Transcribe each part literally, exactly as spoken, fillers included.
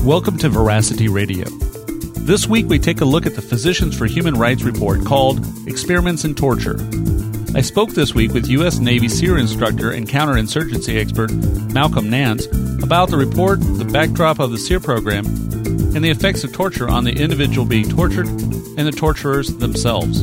Welcome to Veracity Radio. This week we take a look at the Physicians for Human Rights report called Experiments in Torture. I spoke this week with U S Navy SERE instructor and counterinsurgency expert Malcolm Nance about the report, the backdrop of the SERE program, and the effects of torture on the individual being tortured and the torturers themselves.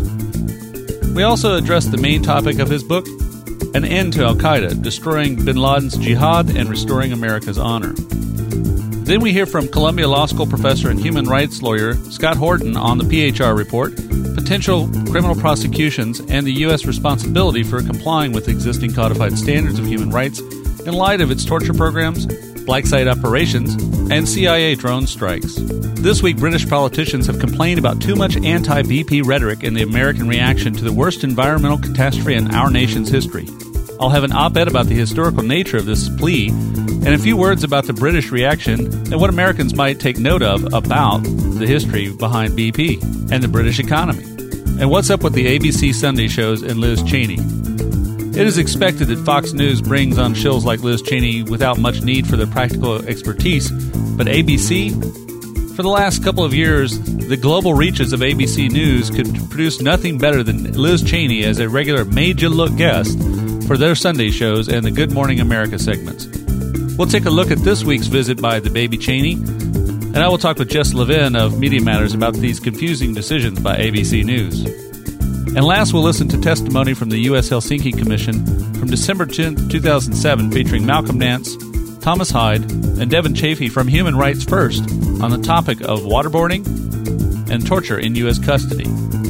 We also addressed the main topic of his book, An End to Al-Qaeda, Destroying bin Laden's Jihad and Restoring America's Honor. Then we hear from Columbia Law School professor and human rights lawyer Scott Horton on the P H R report, potential criminal prosecutions, and the U S responsibility for complying with existing codified standards of human rights in light of its torture programs, black site operations, and C I A drone strikes. This week, British politicians have complained about too much anti-B P rhetoric in the American reaction to the worst environmental catastrophe in our nation's history. I'll have an op-ed about the historical nature of this plea, and a few words about the British reaction and what Americans might take note of about the history behind B P and the British economy. And what's up with the A B C Sunday shows and Liz Cheney? It is expected that Fox News brings on shows like Liz Cheney without much need for their practical expertise, but A B C? For the last couple of years, the global reaches of A B C News could produce nothing better than Liz Cheney as a regular made-you-look guest for their Sunday shows and the Good Morning America segments. We'll take a look at this week's visit by the Baby Cheney, and I will talk with Jess Levin of Media Matters about these confusing decisions by A B C News. And last, we'll listen to testimony from the U S Helsinki Commission from December tenth, two thousand seven, featuring Malcolm Nance, Thomas Hyde, and Devin Chafee from Human Rights First on the topic of waterboarding and torture in U S custody.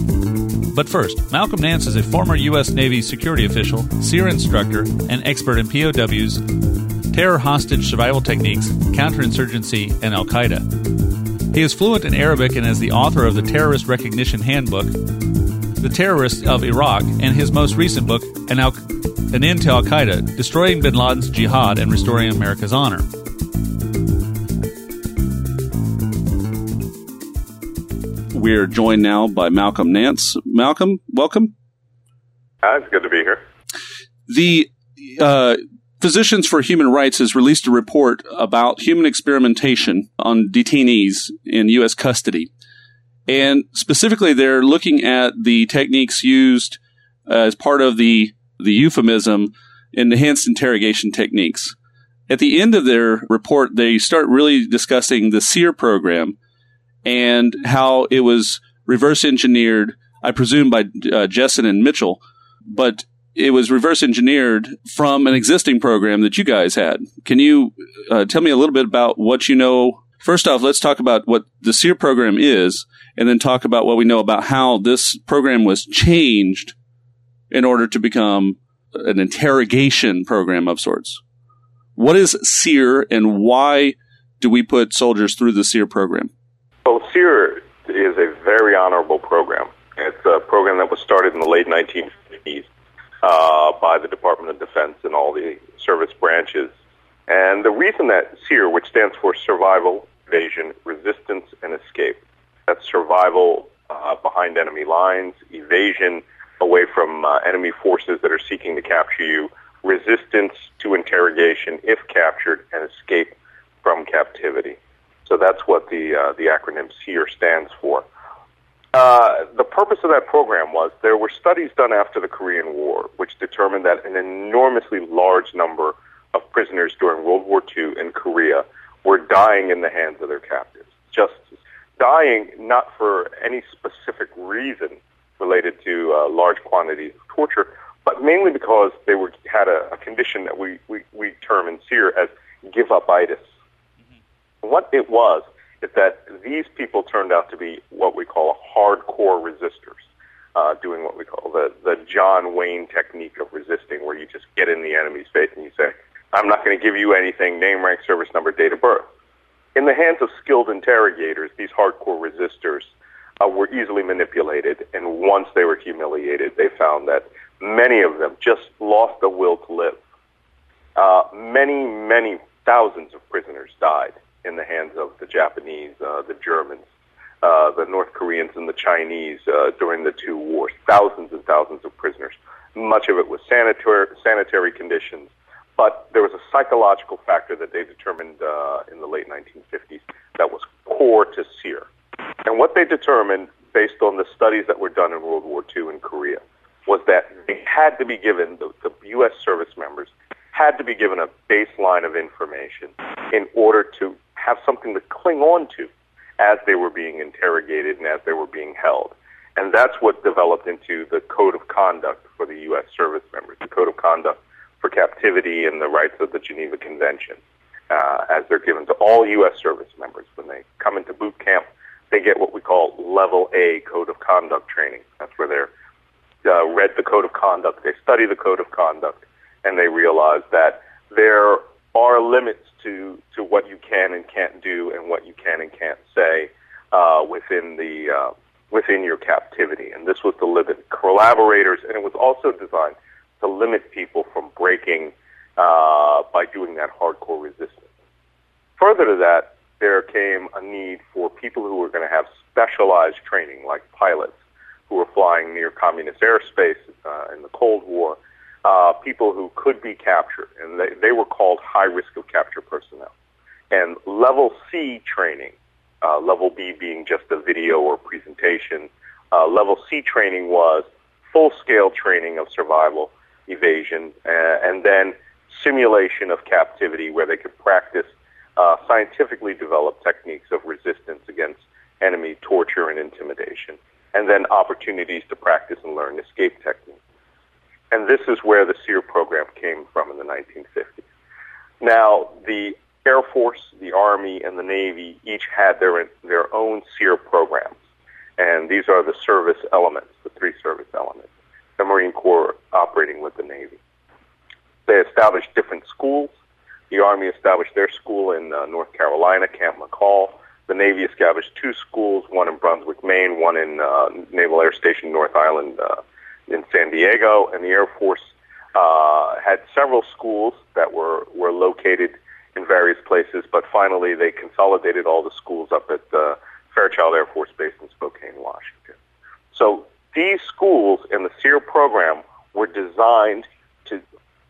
But first, Malcolm Nance is a former U S Navy security official, SERE instructor, and expert in P O Ws, terror hostage survival techniques, counterinsurgency, and Al-Qaeda. He is fluent in Arabic and is the author of the Terrorist Recognition Handbook, The Terrorists of Iraq, and his most recent book, An, Al- An End to Al-Qaeda, Destroying bin Laden's Jihad and Restoring America's Honor. We're joined now by Malcolm Nance. Malcolm, welcome. Uh, it's good to be here. The uh, Physicians for Human Rights has released a report about human experimentation on detainees in U S custody. And specifically, they're looking at the techniques used uh, as part of the, the euphemism enhanced interrogation techniques. At the end of their report, they start really discussing the SERE program and how it was reverse engineered, I presume, by uh, Jessen and Mitchell, but it was reverse engineered from an existing program that you guys had. Can you uh, tell me a little bit about what you know? First off, let's talk about what the SERE program is, and then talk about what we know about how this program was changed in order to become an interrogation program of sorts. What is SERE, and why do we put soldiers through the SERE program? Well, SERE is a very honorable program. It's a program that was started in the late nineteen fifties uh, by the Department of Defense and all the service branches. And the reason that SERE, which stands for Survival, Evasion, Resistance, and Escape, that's survival uh, behind enemy lines, evasion away from uh, enemy forces that are seeking to capture you, resistance to interrogation if captured, and escape from captivity. So that's what the uh, the acronym SERE stands for. Uh, the purpose of that program was there were studies done after the Korean War which determined that an enormously large number of prisoners during World War Two in Korea were dying in the hands of their captives. Just dying not for any specific reason related to uh, large quantities of torture, but mainly because they were had a, a condition that we, we, we term in SERE as give-up-itis. What it was is that these people turned out to be what we call hardcore resistors, uh, doing what we call the, the John Wayne technique of resisting, where you just get in the enemy's face and you say, I'm not going to give you anything, name, rank, service number, date of birth. In the hands of skilled interrogators, these hardcore resistors uh, were easily manipulated, and once they were humiliated, they found that many of them just lost the will to live. Uh, many, many thousands of prisoners died in the hands of the Japanese, uh, the Germans, uh, the North Koreans, and the Chinese uh, during the two wars. Thousands and thousands of prisoners. Much of it was sanitary, sanitary conditions, but there was a psychological factor that they determined uh, in the late nineteen fifties that was core to SEER. And what they determined, based on the studies that were done in World War Two in Korea, was that they had to be given, the, the U S service members had to be given a baseline of information in order to have something to cling on to as they were being interrogated and as they were being held. And that's what developed into the Code of Conduct for the U S service members, the Code of Conduct for Captivity and the Rights of the Geneva Convention, uh, as they're given to all U S service members. When they come into boot camp, they get what we call Level A Code of Conduct training. That's where they're uh, read the Code of Conduct, they study the Code of Conduct, and they realize that there are limits to, to what you can and can't do and what you can and can't say uh, within the uh, within your captivity. And this was to limit collaborators, and it was also designed to limit people from breaking uh, by doing that hardcore resistance. Further to that, there came a need for people who were going to have specialized training, like pilots who were flying near communist airspace uh, in the Cold War, uh, people who could be captured, and they, they were called high-risk of capture personnel. And Level C training, uh, Level B being just a video or presentation, uh, Level C training was full-scale training of survival, evasion, uh, and then simulation of captivity where they could practice uh, scientifically developed techniques of resistance against enemy torture and intimidation, and then opportunities to practice and learn escape techniques. And this is where the SEER program came from in the nineteen fifties. Now, the Air Force, the Army, and the Navy each had their their own SEER programs, and these are the service elements, the three service elements, the Marine Corps operating with the Navy. They established different schools. The Army established their school in uh, North Carolina, Camp McCall. The Navy established two schools, one in Brunswick, Maine, one in uh, Naval Air Station North Island uh, in San Diego. And the Air Force uh, had several schools that were, were located in various places, but finally they consolidated all the schools up at uh, Fairchild Air Force Base in Spokane, Washington. So these schools in the SEER program were designed to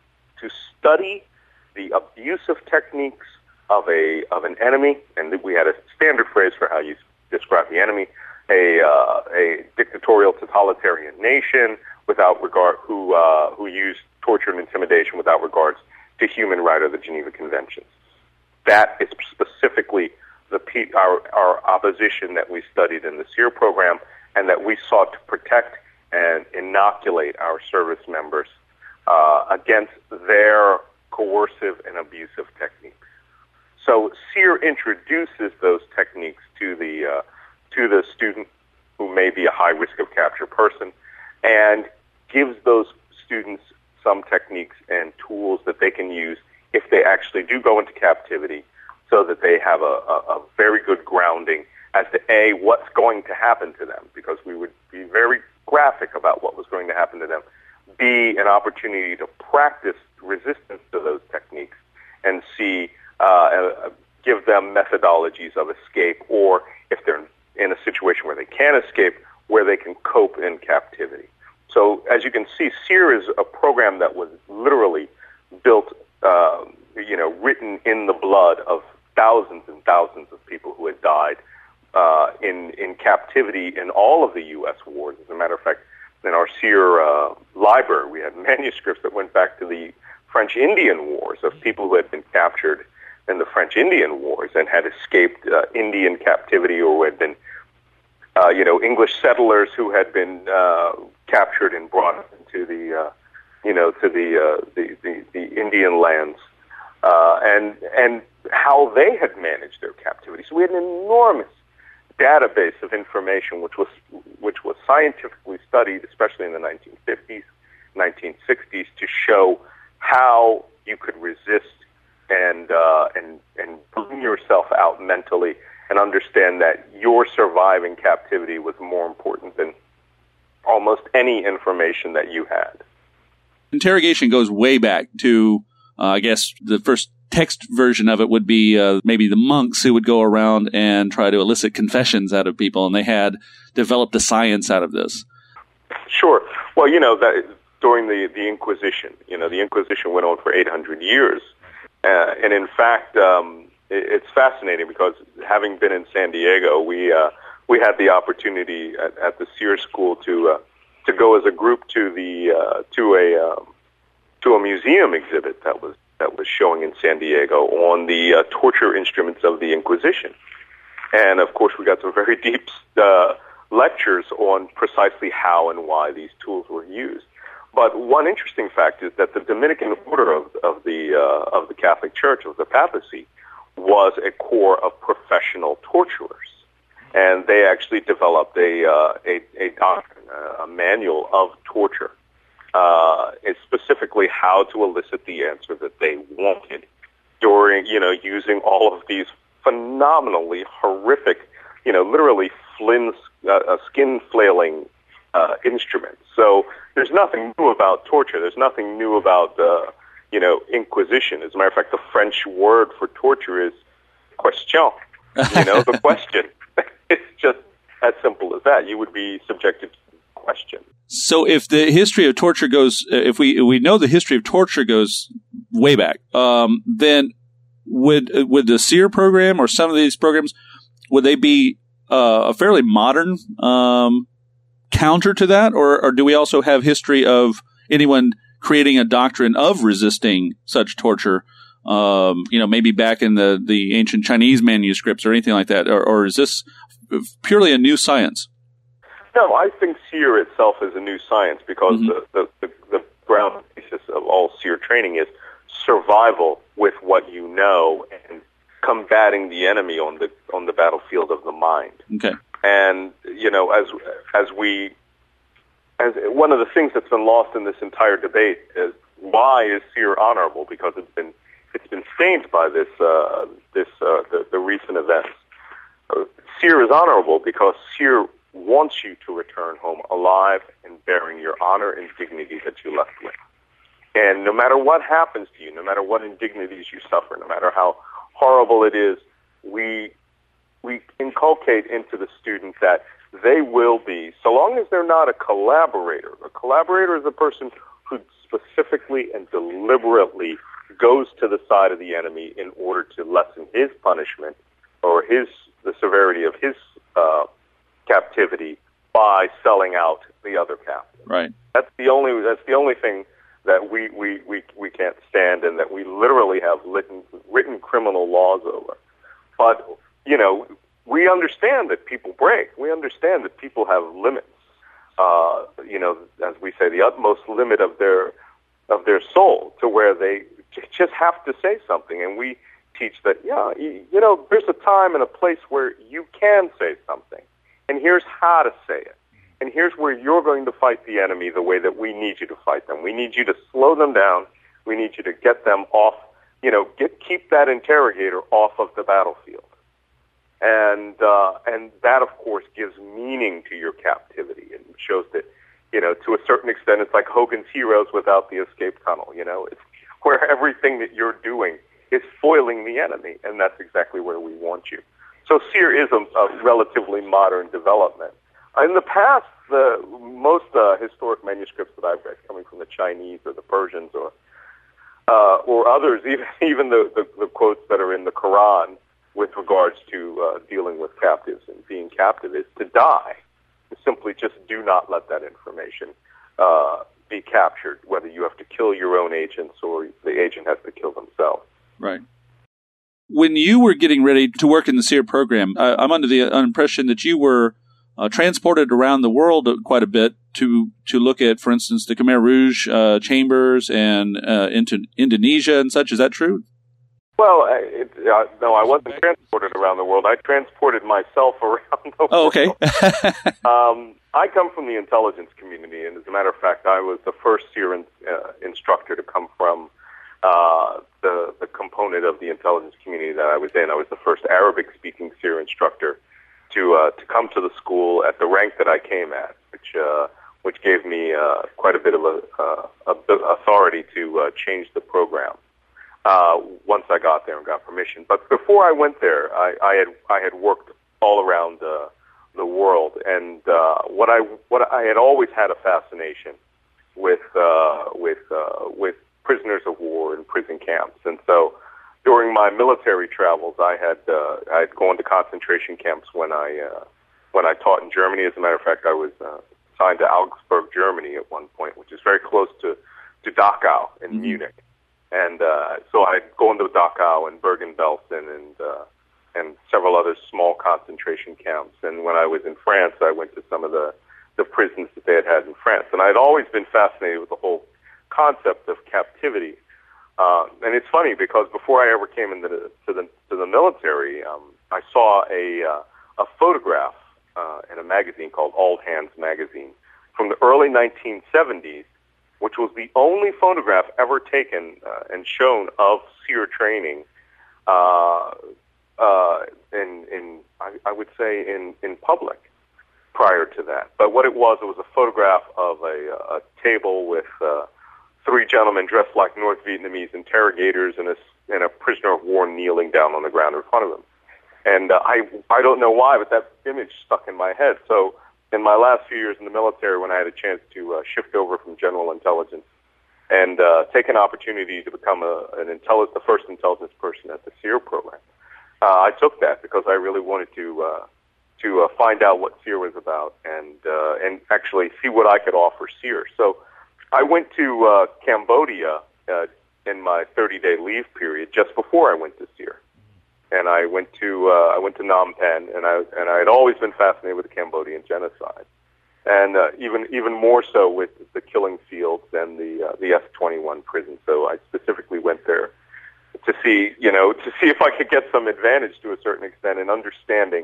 to study the abusive techniques of a of an enemy, and we had a standard phrase for how you describe the enemy: a uh, a dictatorial, totalitarian nation without regard who uh, who used torture and intimidation without regards to human right or the Geneva Conventions. That is specifically the our our opposition that we studied in the SEER program, and that we sought to protect and inoculate our service members uh, against their coercive and abusive techniques. So SEER introduces those techniques to the uh, to the student who may be a high risk of capture person, and gives those students some techniques and tools that they can use if they actually do go into captivity, so that they have a, a, a very good grounding as to A, what's going to happen to them, because we would be very graphic about what was going to happen to them. B, an opportunity to practice resistance to those techniques, and C, uh, uh, give them methodologies of escape, or if they're in a situation where they can't escape, where they can cope in captivity. So as you can see, SEER is a program that was literally built, uh, you know, written in the blood of thousands and thousands of people who had died uh, in, in captivity in all of the U S wars. As a matter of fact, in our SEER uh, library, we had manuscripts that went back to the French-Indian Wars of people who had been captured in the French-Indian Wars and had escaped uh, Indian captivity, or who had been, uh, you know, English settlers who had been uh, captured and brought into the, uh, you know, to the, uh, the, the the Indian lands, uh, and and how they had managed their captivity. So we had an enormous database of information, which was which was scientifically studied, especially in the nineteen fifties, nineteen sixties, to show how you could resist and uh, and and bring yourself out mentally, and understand that your surviving captivity was more important than almost any information that you had. Interrogation goes way back to, uh, I guess, the first text version of it would be uh, maybe the monks who would go around and try to elicit confessions out of people, and they had developed a science out of this. Sure. Well, you know, that during the, the Inquisition, you know, the Inquisition went on for eight hundred years, Uh, and in fact, um, it, it's fascinating because having been in San Diego, we uh, we had the opportunity at, at the SEER School to uh, to go as a group to the uh, to a um, to a museum exhibit that was that was showing in San Diego on the uh, torture instruments of the Inquisition. And of course, we got some very deep uh, lectures on precisely how and why these tools were used. But one interesting fact is that the Dominican order of, of the uh, of the Catholic Church, of the papacy, was a corps of professional torturers, and they actually developed a uh, a, a doctrine, a manual of torture, uh, and specifically how to elicit the answer that they wanted during, you know, using all of these phenomenally horrific, you know, literally flins, uh, skin flailing uh, instruments. So there's nothing new about torture. There's nothing new about, uh, you know, Inquisition. As a matter of fact, the French word for torture is question. You know, the question. It's just as simple as that. You would be subjected to question. So if the history of torture goes, if we if we know the history of torture goes way back, um, then would would the SEER program or some of these programs, would they be uh, a fairly modern um, counter to that, or, or do we also have history of anyone creating a doctrine of resisting such torture? Um, you know, maybe back in the, the ancient Chinese manuscripts or anything like that, or, or is this purely a new science? No, I think SEER itself is a new science because mm-hmm. the, the, the, the ground basis of all SEER training is survival with what you know and combating the enemy on the on the battlefield of the mind. Okay. And you know, as as we as one of the things that's been lost in this entire debate is why is SEER honorable? Because it's been it's been stained by this uh, this uh, the, the recent events. Uh, SEER is honorable because SEER wants you to return home alive and bearing your honor and dignity that you left with. And no matter what happens to you, no matter what indignities you suffer, no matter how horrible it is, we we inculcate into the student that they will be, so long as they're not a collaborator. A collaborator is a person who specifically and deliberately goes to the side of the enemy in order to lessen his punishment or his the severity of his uh, captivity by selling out the other captive. Right. That's the only. That's the only thing that we, we, we, we can't stand and that we literally have written, written criminal laws over. But, you know, we understand that people break. We understand that people have limits. Uh, you know, as we say, the utmost limit of their of their soul to where they just have to say something. And we teach that, yeah, you, you know, there's a time and a place where you can say something. And here's how to say it. And here's where you're going to fight the enemy the way that we need you to fight them. We need you to slow them down. We need you to get them off, you know, get keep that interrogator off of the battlefield. And uh, and that, of course, gives meaning to your captivity and shows that, you know, to a certain extent, it's like Hogan's Heroes without the escape tunnel, you know. It's where everything that you're doing is foiling the enemy, and that's exactly where we want you. So SEER is a, a relatively modern development. In the past, the most uh, historic manuscripts that I've read, coming from the Chinese or the Persians or uh, or others, even even the, the, the quotes that are in the Quran with regards to uh, dealing with captives and being captive, is to die. Simply just do not let that information uh, be captured, whether you have to kill your own agents or the agent has to kill themselves. Right. When you were getting ready to work in the SEER program, I, I'm under the impression that you were uh, transported around the world quite a bit to to look at, for instance, the Khmer Rouge uh, chambers and uh, into Indonesia and such. Is that true? Well, it, uh, no, I wasn't transported around the world. I transported myself around the world. Oh, okay. um, I come from the intelligence community, and as a matter of fact, I was the first SEER in, uh, instructor to come from uh, the the component of the intelligence community that I was in. I was the first Arabic-speaking SEER instructor to uh, to come to the school at the rank that I came at, which uh, which gave me uh, quite a bit of a, uh, a authority to uh, change the program. Uh, once I got there and got permission. But before I went there, I, I had I had worked all around uh, the world, and uh, what I what I had always had a fascination with uh, with uh, with prisoners of war and prison camps, and so during my military travels, I had uh, I had gone to concentration camps when I uh, when I taught in Germany. As a matter of fact, I was uh, assigned to Augsburg, Germany, at one point, which is very close to to Dachau in mm-hmm. Munich. And uh, so I'd gone to Dachau and Bergen-Belsen and uh, and several other small concentration camps. And when I was in France, I went to some of the, the prisons that they had had in France. And I'd always been fascinated with the whole concept of captivity. Uh, and it's funny because before I ever came into the, to the to the military, um, I saw a uh, a photograph uh, in a magazine called All Hands Magazine from the early nineteen seventies, which was the only photograph ever taken uh, and shown of SEER training uh, uh, in, in I, I would say, in, in public prior to that. But what it was, it was a photograph of a, a table with uh, three gentlemen dressed like North Vietnamese interrogators and a, and a prisoner of war kneeling down on the ground in front of them. And uh, I, I don't know why, but that image stuck in my head. So in my last few years in the military, when I had a chance to uh, shift over from general intelligence and uh, take an opportunity to become a, an intelli- the first intelligence person at the SEER program, uh, I took that because I really wanted to uh, to uh, find out what SEER was about and uh, and actually see what I could offer SEER. So I went to uh, Cambodia uh, in my thirty-day leave period just before I went to SEER. And I went to uh, I went to Phnom Penh, and I and I had always been fascinated with the Cambodian genocide, and uh, even even more so with the killing fields and the uh, the S twenty-one prison. So I specifically went there to see you know to see if I could get some advantage to a certain extent in understanding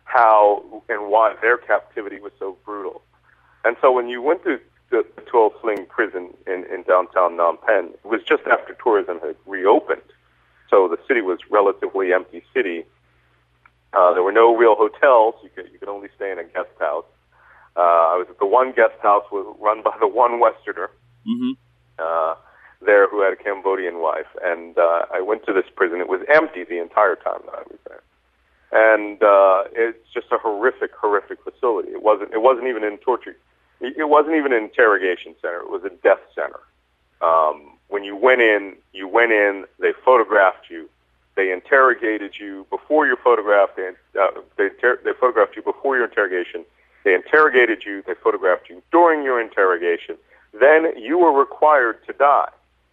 how and why their captivity was so brutal. And so when you went to the Tuol Sleng prison in, in downtown Phnom Penh, it was just after tourism had reopened. So the city was relatively empty city. Uh, there were no real hotels. You could you could only stay in a guest house. Uh, I was at the one guest house was run by the one Westerner mm-hmm. uh, there who had a Cambodian wife. And uh, I went to this prison. It was empty the entire time that I was there. And uh, it's just a horrific, horrific facility. It wasn't. It wasn't even in torture. It wasn't even an interrogation center. It was a death center. Um, when you went in, you went in, they photographed you, they interrogated you before your photograph, they, uh, they, inter- they photographed you before your interrogation, they interrogated you, they photographed you during your interrogation, then you were required to die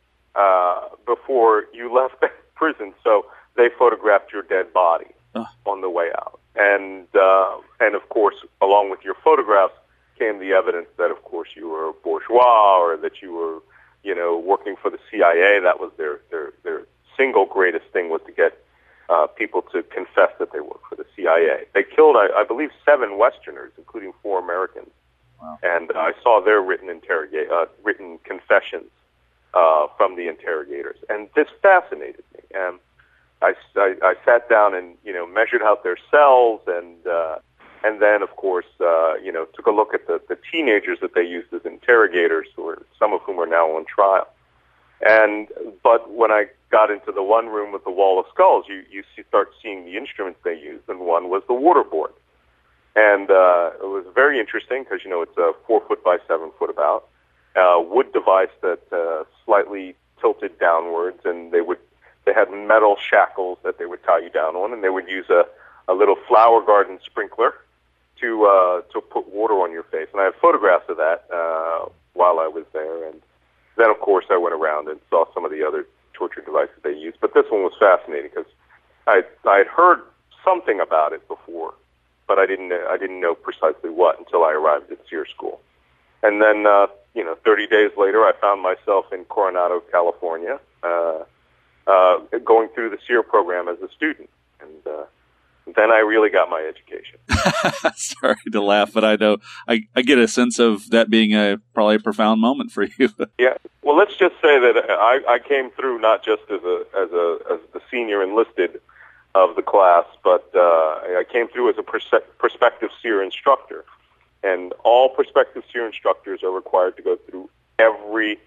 uh, before you left the prison, so they photographed your dead body uh. on the way out. And, uh, and of course, along with your photographs came the evidence that, of course, you were a bourgeois or that you were you know, working for the C I A. That was their, their, their single greatest thing, was to get uh, people to confess that they worked for the C I A. They killed, I, I believe, seven Westerners, including four Americans. Wow. And uh, I saw their written interrogate, uh, written confessions uh, from the interrogators. And this fascinated me. And I, I, I sat down and, you know, measured out their cells and, uh, and then, of course, uh, you know, took a look at the, the teenagers that they used as interrogators, who are, some of whom are now on trial. And but when I got into the one room with the wall of skulls, you you see, start seeing the instruments they used, and one was the waterboard. And uh, it was very interesting because, you know, it's a four foot by seven foot about uh, wood device that uh, slightly tilted downwards, and they would they had metal shackles that they would tie you down on, and they would use a, a little flower garden sprinkler to uh, to put water on your face. And I have photographs of that uh, while I was there. And then, of course, I went around and saw some of the other torture devices they used. But this one was fascinating because I I had heard something about it before, but I didn't I didn't know precisely what until I arrived at SEER school. And then, uh, you know, thirty days later, I found myself in Coronado, California, uh, uh, going through the SEER program as a student. And uh, then I really got my education. Sorry to laugh, but I know I, I get a sense of that being a probably a profound moment for you. Yeah. Well, let's just say that I, I came through not just as a as a as the senior enlisted of the class, but uh, I came through as a pers- prospective SEER instructor, and all prospective SEER instructors are required to go through every.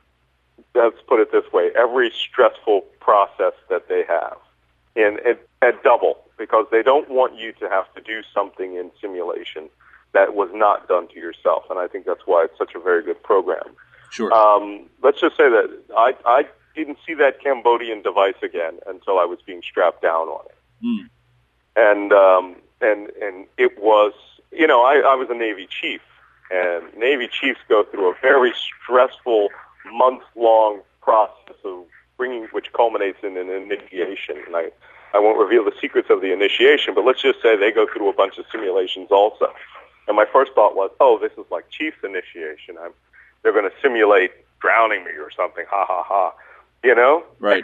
Let's put it this way: every stressful process that they have, in at, at double. Because they don't want you to have to do something in simulation that was not done to yourself. And I think that's why it's such a very good program. Sure. Um, let's just say that I, I didn't see that Cambodian device again until I was being strapped down on it. Mm. And, um, and, and it was, you know, I, I was a Navy chief, and Navy chiefs go through a very stressful month-long process of bringing, which culminates in an initiation. And I, I won't reveal the secrets of the initiation, but let's just say they go through a bunch of simulations also. And my first thought was, oh, this is like chief's initiation. I'm, they're going to simulate drowning me or something. Ha, ha, ha. You know? Right.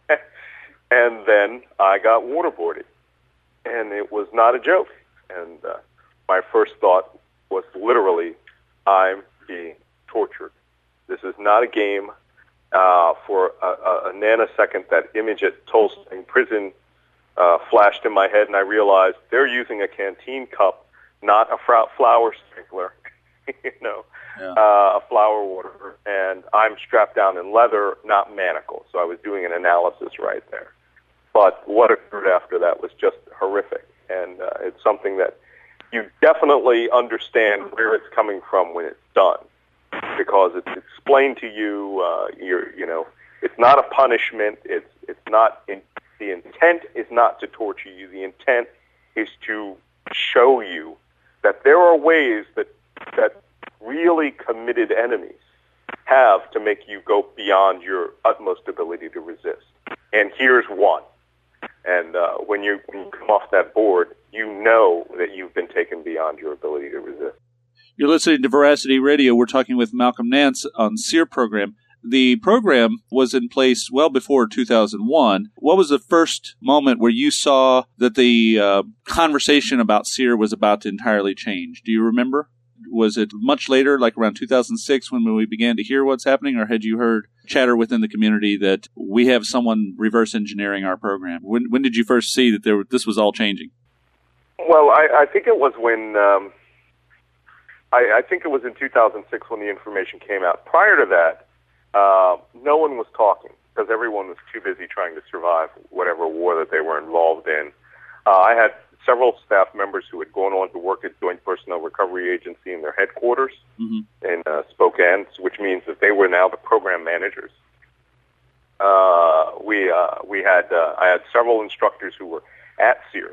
And then I got waterboarded. And it was not a joke. And uh, my first thought was literally, I'm being tortured. This is not a game. Uh, for a, a, a nanosecond, that image at Tulsa in prison uh, flashed in my head, and I realized they're using a canteen cup, not a fra- flower sprinkler, you know, yeah. uh, a flower water, and I'm strapped down in leather, not manacles. So I was doing an analysis right there. But what occurred after that was just horrific, and uh, it's something that you definitely understand where it's coming from when it's done, because it's explained to you. Uh, you're, you know, it's not a punishment. It's it's not. In, the intent is not to torture you. The intent is to show you that there are ways that that really committed enemies have to make you go beyond your utmost ability to resist. And here's one. And uh, when you when you come off that board, you know that you've been taken beyond your ability to resist. You're listening to Veracity Radio. We're talking with Malcolm Nance on SEER program. The program was in place well before two thousand one. What was the first moment where you saw that the uh, conversation about SEER was about to entirely change? Do you remember? Was it much later, like around two thousand six, when we began to hear what's happening, or had you heard chatter within the community that we have someone reverse engineering our program? When when did you first see that there this was all changing? Well, I, I think it was when... Um I, I think it was in two thousand six when the information came out. Prior to that, uh, no one was talking because everyone was too busy trying to survive whatever war that they were involved in. Uh, I had several staff members who had gone on to work at Joint Personnel Recovery Agency in their headquarters mm-hmm. in uh, Spokane, which means that they were now the program managers. Uh, we uh, we had uh, I had several instructors who were at SEER,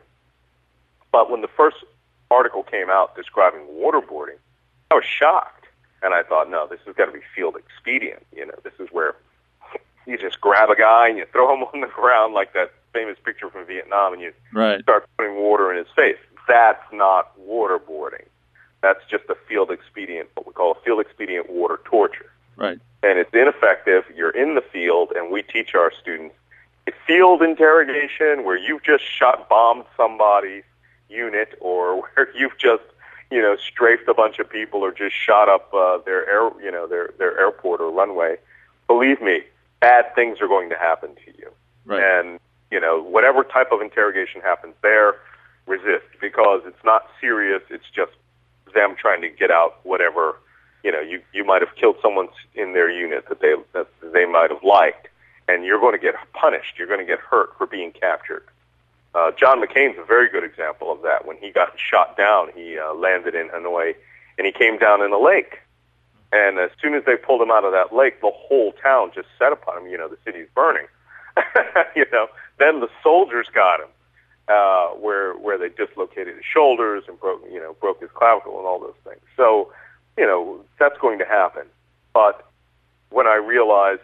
but when the first article came out describing waterboarding, I was shocked, and I thought, no, this has got to be field expedient. You know, this is where you just grab a guy and you throw him on the ground like that famous picture from Vietnam, and you right. start putting water in his face. That's not waterboarding. That's just a field expedient, what we call a field expedient water torture. Right. And it's ineffective. You're in the field, and we teach our students a field interrogation where you've just shot bombed somebody's unit, or where you've just you know, strafed a bunch of people or just shot up uh, their air, you know, their their airport or runway. Believe me, bad things are going to happen to you. Right. And you know, whatever type of interrogation happens there, resist, because it's not serious. It's just them trying to get out whatever. You know, you you might have killed someone in their unit that they that they might have liked, and you're going to get punished. You're going to get hurt for being captured. Uh, John McCain's a very good example of that. When he got shot down, he uh, landed in Hanoi, and he came down in a lake. And as soon as they pulled him out of that lake, the whole town just set upon him. You know, the city's burning. you know, then the soldiers got him, uh, where where they dislocated his shoulders and broke, you know, broke his clavicle and all those things. So, you know, that's going to happen. But when I realized,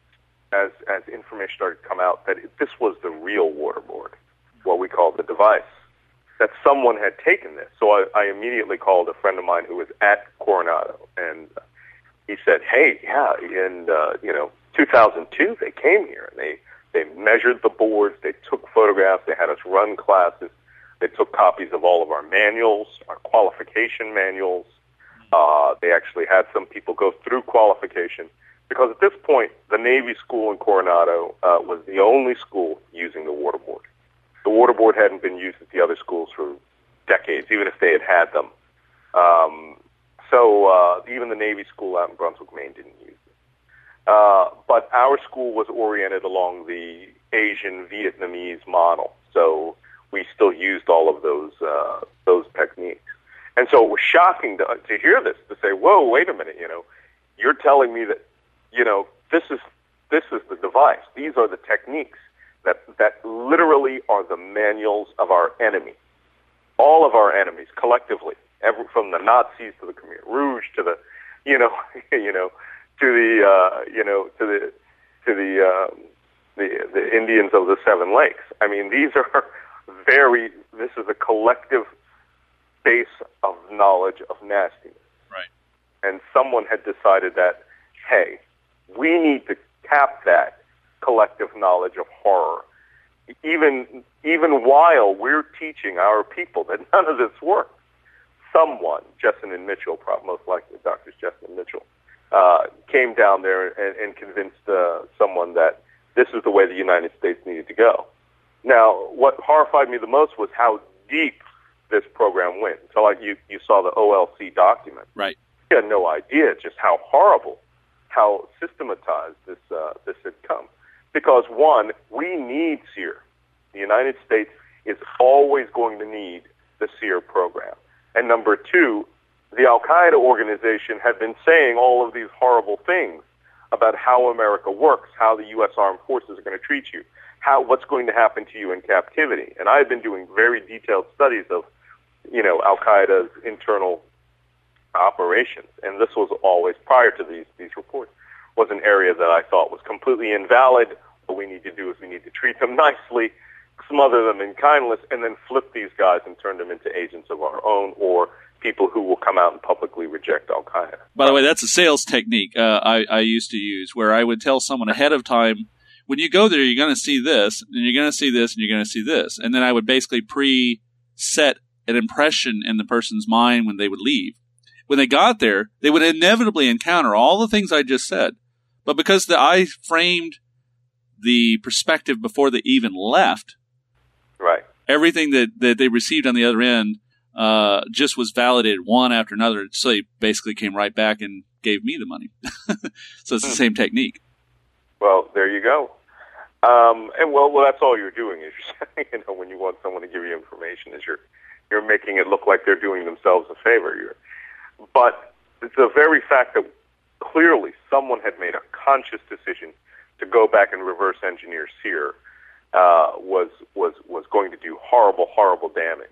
as as information started to come out, that this was the real waterboard, what we call the device, that someone had taken this. So I, I immediately called a friend of mine who was at Coronado, and he said, hey, yeah, in, uh, you know, two thousand two, they came here, and they, they measured the boards, they took photographs, they had us run classes, they took copies of all of our manuals, our qualification manuals. Uh, they actually had some people go through qualification, because at this point, the Navy school in Coronado uh, was the only school using the waterboard. The waterboard hadn't been used at the other schools for decades, even if they had had them. Um, so uh, even the Navy school out in Brunswick, Maine, didn't use it. Uh, but our school was oriented along the Asian Vietnamese model, so we still used all of those uh, those techniques. And so it was shocking to, to hear this, to say, whoa, wait a minute, you know, you're telling me that, you know, this is This is the device. These are the techniques that, that literally are the manuals of our enemy. All of our enemies collectively, every, from the Nazis to the Khmer Rouge to the, you know, you know, to the, uh, you know, to the, to the, um, the, the Indians of the Seven Lakes. I mean, these are very, this is a collective base of knowledge of nastiness. Right. And someone had decided that, hey, we need to tap that collective knowledge of horror, even even while we're teaching our people that none of this works. Someone, Jessen and Mitchell, probably most likely Doctors Jessen and Mitchell, uh, came down there and, and convinced uh, someone that this is the way the United States needed to go. Now, what horrified me the most was how deep this program went. So, like you, you saw the O L C document. Right. You had no idea just how horrible, how systematized this uh, this had come. Because one, we need SEER. The United States is always going to need the SEER program. And number two, the Al-Qaeda organization had been saying all of these horrible things about how America works, how the U S Armed Forces are going to treat you, how what's going to happen to you in captivity. And I have been doing very detailed studies of, you know, Al-Qaeda's internal operations. And this was always, prior to these, these reports, was an area that I thought was completely invalid. What we need to do is we need to treat them nicely, smother them in kindness, and then flip these guys and turn them into agents of our own or people who will come out and publicly reject Al-Qaeda. By the way, that's a sales technique uh, I, I used to use, where I would tell someone ahead of time, when you go there, you're going to see this, and you're going to see this, and you're going to see this. And then I would basically pre-set an impression in the person's mind when they would leave. When they got there, they would inevitably encounter all the things I just said. But because the, I framed the perspective before they even left, right, everything that, that they received on the other end uh, just was validated one after another. So they basically came right back and gave me the money. So it's the same technique. Well, there you go. Um, and well, well, that's all you're doing is you're saying, you know, when you want someone to give you information, is you're you're making it look like they're doing themselves a favor. You're, but the very fact that clearly someone had made a conscious decision to go back and reverse engineer SEER uh, was was was going to do horrible, horrible damage.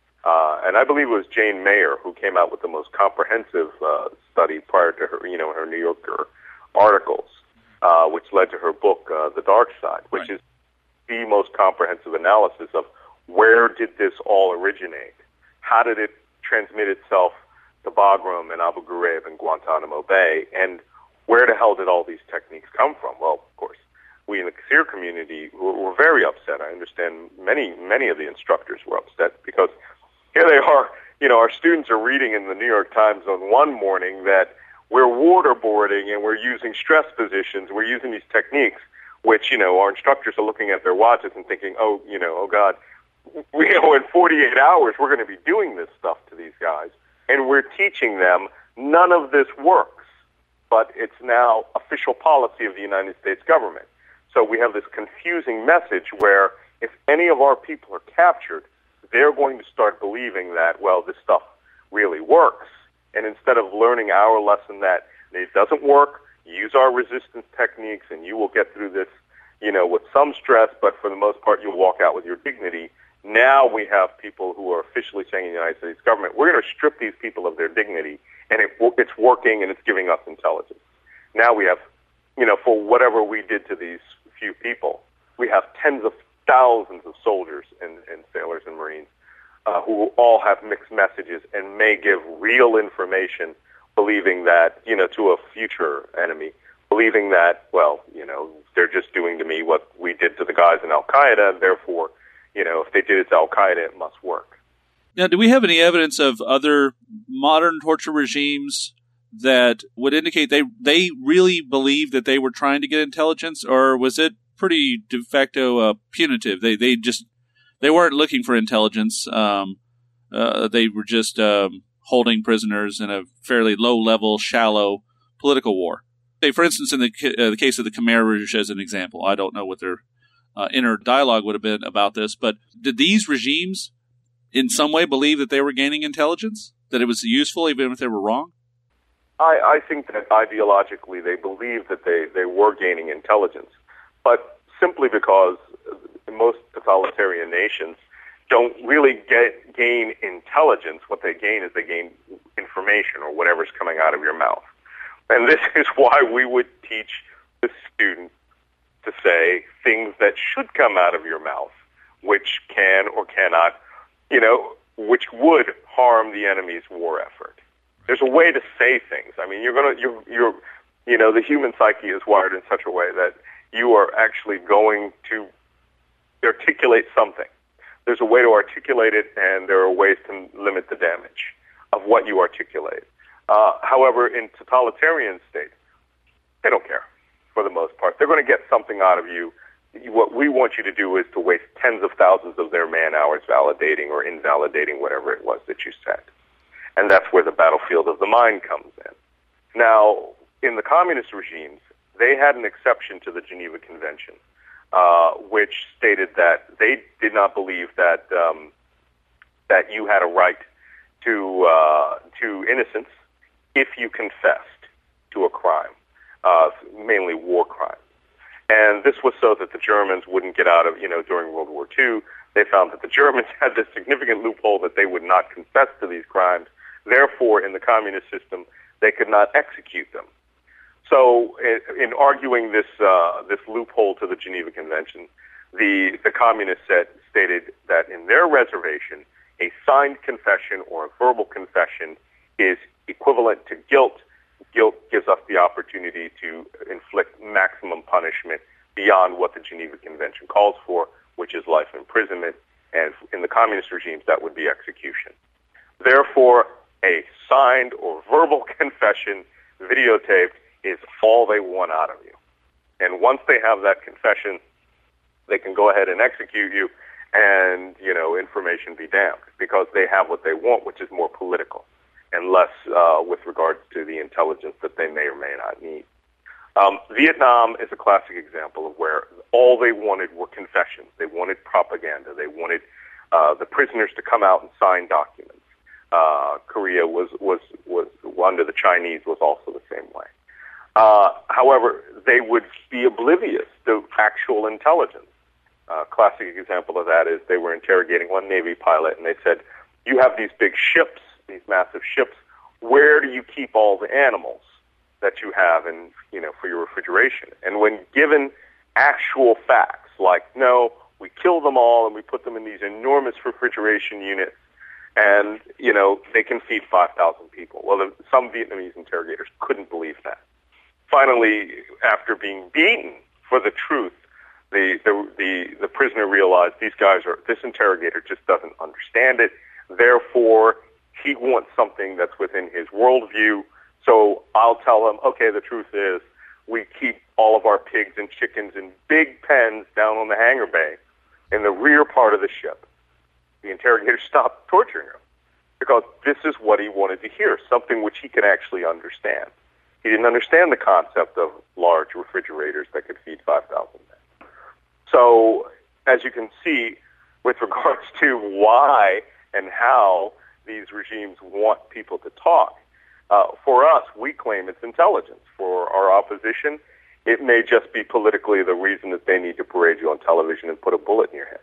Uh, and I believe it was Jane Mayer who came out with the most comprehensive uh, study prior to her, you know, her New Yorker articles, uh, which led to her book, uh, The Dark Side, which right. is the most comprehensive analysis of where did this all originate? How did it transmit itself to Bagram and Abu Ghraib and Guantanamo Bay? And where the hell did all these techniques come from? Well, of course, we in the SEER community were, were very upset. I understand many, many of the instructors were upset because here they are, you know, our students are reading in the New York Times on one morning that we're waterboarding and we're using stress positions, we're using these techniques, which, you know, our instructors are looking at their watches and thinking, oh, you know, oh God, we, you know, in forty-eight hours we're going to be doing this stuff to these guys. And we're teaching them none of this works, but it's now official policy of the United States government. So we have this confusing message where if any of our people are captured, they're going to start believing that, well, this stuff really works. And instead of learning our lesson that it doesn't work, use our resistance techniques and you will get through this, you know, with some stress, but for the most part you'll walk out with your dignity. Now we have people who are officially saying in the United States government, we're going to strip these people of their dignity, and it, it's working and it's giving us intelligence. Now we have, you know, for whatever we did to these few people, we have tens of thousands of soldiers and, and sailors and Marines uh, who all have mixed messages and may give real information, believing that, you know, to a future enemy, believing that, well, you know, they're just doing to me what we did to the guys in Al-Qaeda, and therefore, you know, if they did it to Al-Qaeda, it must work. Now, do we have any evidence of other modern torture regimes that would indicate they they really believed that they were trying to get intelligence, or was it pretty de facto uh, punitive? They they just they weren't looking for intelligence. Um, uh, they were just um, holding prisoners in a fairly low-level, shallow political war. Say, for instance, in the uh, the case of the Khmer Rouge, as an example, I don't know what their uh, inner dialogue would have been about this, but did these regimes in some way believe that they were gaining intelligence, that it was useful even if they were wrong? I, I think that ideologically they believe that they, they were gaining intelligence, but simply because most totalitarian nations don't really get, gain intelligence. What they gain is they gain information or whatever's coming out of your mouth. And this is why we would teach the student to say things that should come out of your mouth, which can or cannot, you know, which would harm the enemy's war effort. There's a way to say things. I mean, you're gonna, you're, you're, you know, the human psyche is wired in such a way that you are actually going to articulate something. There's a way to articulate it, and there are ways to limit the damage of what you articulate. Uh, however, in totalitarian states, they don't care for the most part. They're going to get something out of you. What we want you to do is to waste tens of thousands of their man hours validating or invalidating whatever it was that you said. And that's where the battlefield of the mind comes in. Now, in the communist regimes, they had an exception to the Geneva Convention, uh, which stated that they did not believe that um, that you had a right to uh, to innocence if you confessed to a crime, uh, mainly war crimes. And this was so that the Germans wouldn't get out of, you know, during World War Two, they found that the Germans had this significant loophole that they would not confess to these crimes. Therefore, in the communist system, they could not execute them. So in, in arguing this uh, this loophole to the Geneva Convention, the, the communists said, stated that in their reservation, a signed confession or a verbal confession is equivalent to guilt. Guilt gives us the opportunity to inflict maximum punishment beyond what the Geneva Convention calls for, which is life imprisonment, and in the communist regimes, that would be execution. Therefore, a signed or verbal confession, videotaped, is all they want out of you. And once they have that confession, they can go ahead and execute you, and, you know, information be damned, because they have what they want, which is more political and less uh, with regards to the intelligence that they may or may not need. Um, Vietnam is a classic example of where all they wanted were confessions. They wanted propaganda. They wanted uh, the prisoners to come out and sign documents. Uh, Korea was, was, was, under the Chinese, was also the same way. Uh, however, they would be oblivious to actual intelligence. A classic example of that is they were interrogating one Navy pilot, and they said, you have these big ships, these massive ships, where do you keep all the animals that you have in, you know, for your refrigeration? And when given actual facts, like, no, we kill them all and we put them in these enormous refrigeration units, and, you know, they can feed five thousand people. Well, the, some Vietnamese interrogators couldn't believe that. Finally, after being beaten for the truth, the, the, the, the prisoner realized these guys are, this interrogator just doesn't understand it. Therefore, he wants something that's within his worldview. So I'll tell him, okay, the truth is we keep all of our pigs and chickens in big pens down on the hangar bay in the rear part of the ship. The interrogator stopped torturing him because this is what he wanted to hear, something which he could actually understand. He didn't understand the concept of large refrigerators that could feed five thousand men. So, as you can see, with regards to why and how these regimes want people to talk, uh, for us, we claim it's intelligence. For our opposition, it may just be politically the reason that they need to parade you on television and put a bullet in your head.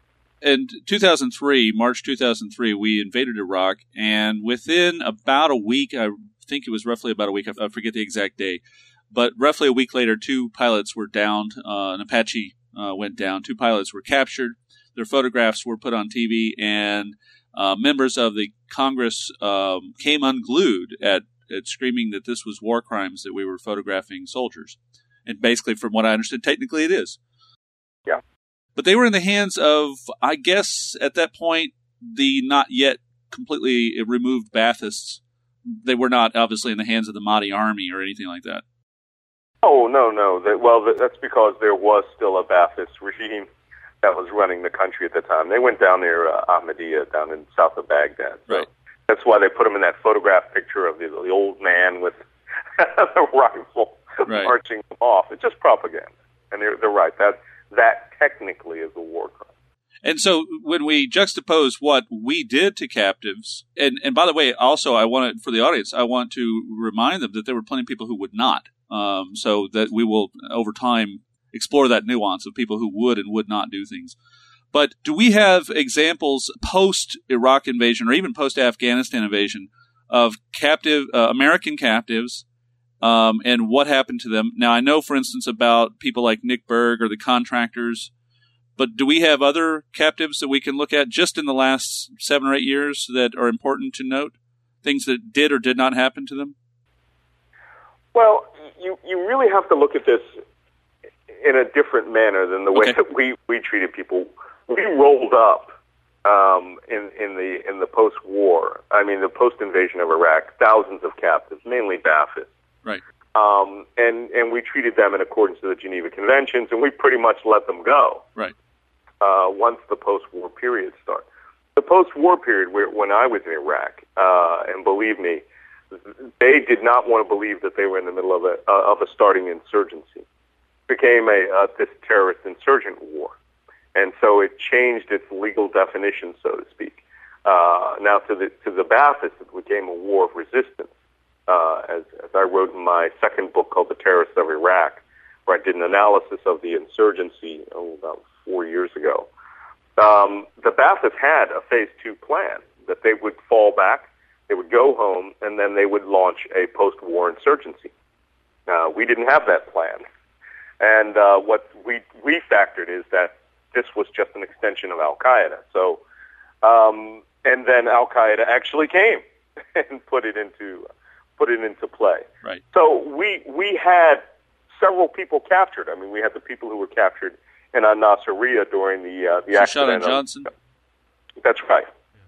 In two thousand three, March two thousand three, we invaded Iraq, and within about a week, I think it was roughly about a week, I forget the exact day, but roughly a week later, two pilots were downed, uh, an Apache uh, went down, two pilots were captured, their photographs were put on T V, and uh, members of the Congress um, came unglued at, at screaming that this was war crimes, that we were photographing soldiers. And basically, from what I understood, technically it is. Yeah. But they were in the hands of, I guess, at that point, the not yet completely removed Baathists. They were not, obviously, in the hands of the Mahdi army or anything like that. Oh, no, no. They, well, that's because there was still a Baathist regime that was running the country at the time. They went down there, uh, Ahmadiyya, down in south of Baghdad. So right. That's why they put him in that photograph picture of the, the old man with the rifle right. marching them off. It's just propaganda. And they're, they're right. That, that technically is a war crime. And so when we juxtapose what we did to captives, and, and by the way, also I want to, for the audience, I want to remind them that there were plenty of people who would not. Um, so that we will, over time, explore that nuance of people who would and would not do things. But do we have examples post-Iraq invasion or even post-Afghanistan invasion of captive uh, American captives um, and what happened to them? Now, I know, for instance, about people like Nick Berg or the contractors. But do we have other captives that we can look at just in the last seven or eight years that are important to note? Things that did or did not happen to them? Well, you you really have to look at this in a different manner than the way okay. that we, we treated people. We rolled up um, in in the in the post-war. I mean, the post-invasion of Iraq, thousands of captives, mainly Ba'athist. Right. Um, and and we treated them in accordance to the Geneva Conventions, and we pretty much let them go. Right. Uh, once the post-war period started. The post-war period, where, when I was in Iraq, uh, and believe me, they did not want to believe that they were in the middle of a uh, of a starting insurgency. It became a uh, this terrorist insurgent war, and so it changed its legal definition, so to speak. Uh, now, to the to the Ba'athists, it became a war of resistance, uh, as as I wrote in my second book called The Terrorists of Iraq, where I did an analysis of the insurgency oh, about four years ago. Um, the Ba'athists had a phase two plan that they would fall back, they would go home, and then they would launch a post-war insurgency. Uh, we didn't have that plan. And uh, what we we factored is that this was just an extension of Al-Qaeda. So, um, and then Al-Qaeda actually came and put it into put it into play. Right. So we we had several people captured. I mean, we had the people who were captured in Al-Nasiriyah during the uh, the so accident. Shot Johnson. That's right.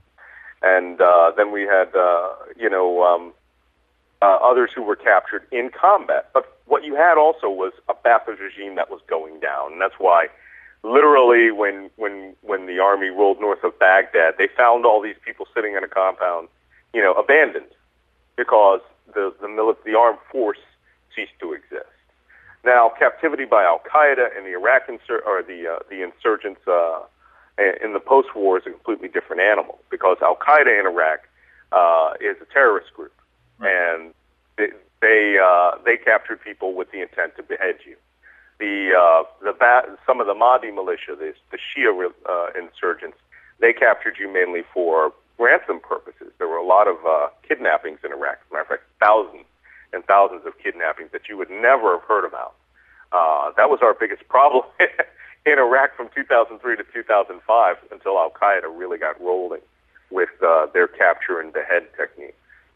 And uh, then we had, uh, you know, um, uh, others who were captured in combat. But what you had also was a Ba'athist regime that was going down, and that's why, literally, when when when the army rolled north of Baghdad, they found all these people sitting in a compound, you know, abandoned, because the the mili- the armed force ceased to exist. Now, captivity by Al-Qaeda and the Iraq insur- or the uh, the insurgents uh, in the post-war is a completely different animal, because Al-Qaeda in Iraq uh, is a terrorist group, right. and they they, uh, they captured people with the intent to behead you. The uh, the ba- some of the Mahdi militia, the, the Shia uh, insurgents, they captured you mainly for ransom purposes. There were a lot of uh, kidnappings in Iraq. As a matter of fact, thousands and thousands of kidnappings that you would never have heard about. Uh, that was our biggest problem in Iraq from two thousand three to two thousand five, until Al-Qaeda really got rolling with uh, their capture and behead technique.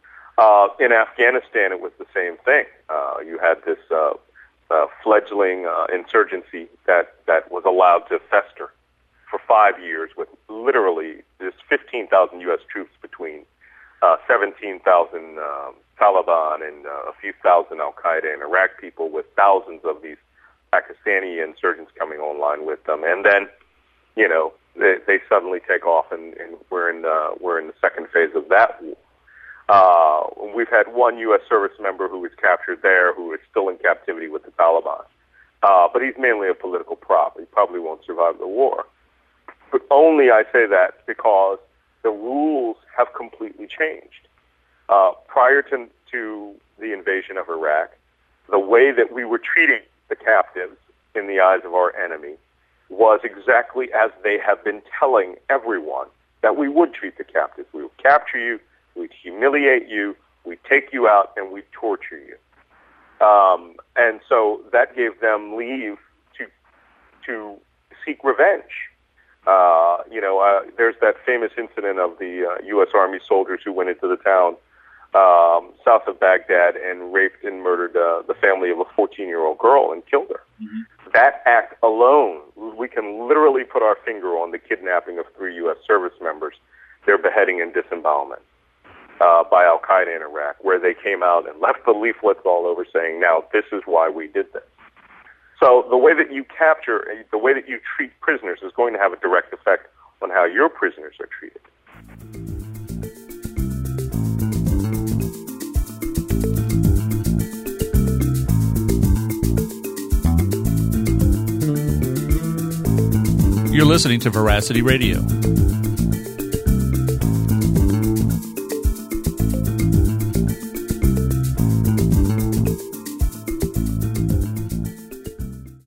Uh, in Afghanistan, it was the same thing. Uh, you had this uh, uh, fledgling uh, insurgency that, that was allowed to fester for five years with literally this fifteen thousand U S troops between uh, seventeen thousand um, Taliban and uh, a few thousand Al-Qaeda and Iraq people, with thousands of these Pakistani insurgents coming online with them. And then, you know, they, they suddenly take off, and, and we're in uh, we're in the second phase of that war. Uh, we've had one U S service member who was captured there, who is still in captivity with the Taliban. Uh, but he's mainly a political prop. He probably won't survive the war. But only I say that because the rules have completely changed. Uh, prior to, to the invasion of Iraq, the way that we were treating the captives in the eyes of our enemy was exactly as they have been telling everyone that we would treat the captives. We would capture you, we'd humiliate you, we'd take you out, and we'd torture you. Um, and so that gave them leave to to seek revenge. Uh, you know, uh, there's that famous incident of the uh, U S Army soldiers who went into the town um, south of Baghdad and raped and murdered uh, the family of a fourteen-year-old girl and killed her. Mm-hmm. That act alone, we can literally put our finger on the kidnapping of three U S service members, their beheading and disembowelment uh, by Al-Qaeda in Iraq, where they came out and left the leaflets all over saying, now this is why we did this. So the way that you capture, the way that you treat prisoners is going to have a direct effect on how your prisoners are treated. You're listening to Veracity Radio.